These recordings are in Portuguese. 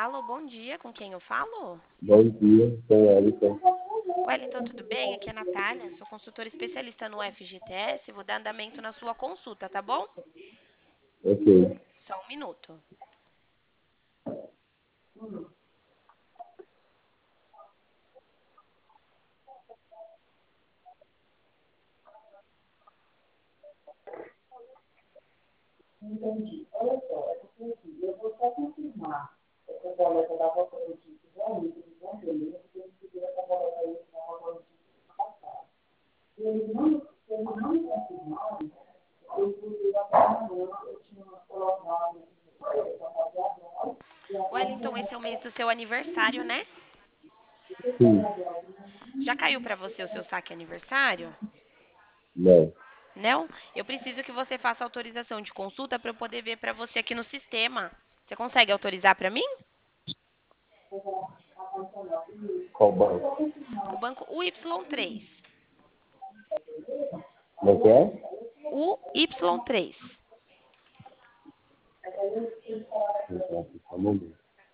Alô, bom dia, com quem eu falo? Bom dia, sou Wellington. Wellington, tudo bem? Aqui é a Natália, sou consultora especialista no FGTS, vou dar andamento na sua consulta, tá bom? Ok. Só um minuto. Wellington, esse é o mês do seu aniversário, né? Sim, Já caiu pra você o seu saque aniversário? não. Não? Eu preciso que você faça autorização de consulta para eu poder ver pra você aqui no sistema. Você consegue autorizar pra mim? Qual banco? O banco UY3. Como é que é? UY3. Então, só um momento.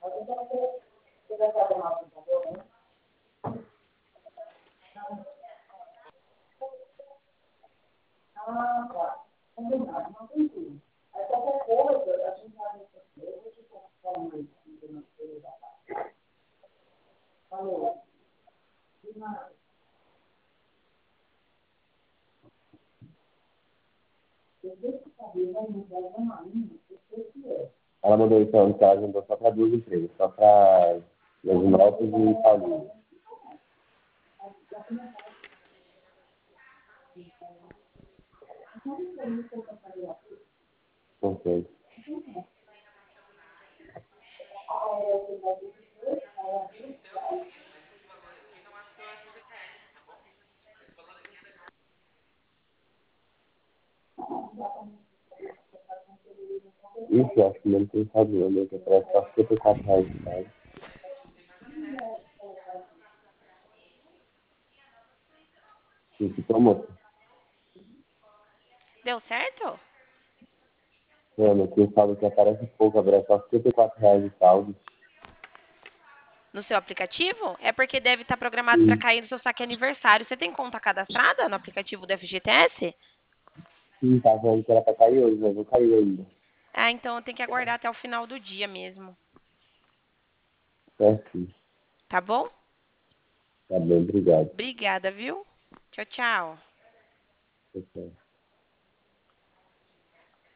Ela mandou então mensagem só para duas empresas, só para Leginópolis e Paulínia. Ok. Isso, eu acho que não tem sabor, né? Que parece só R$ 54 de taxa. Isso, promoção. Deu certo? Mano, quem sabe que aparece pouco, aparece só R$ 54 de saldo. No seu aplicativo? É porque deve estar programado para Sim, cair no seu saque aniversário. Você tem conta cadastrada no aplicativo do FGTS? sim, tá falando que era para cair hoje, mas não caiu ainda. Ah, então eu tenho que aguardar até o final do dia mesmo. É sim. Tá bom? Tá bem, obrigado. Obrigada, viu? Tchau, tchau. Tchau, tchau.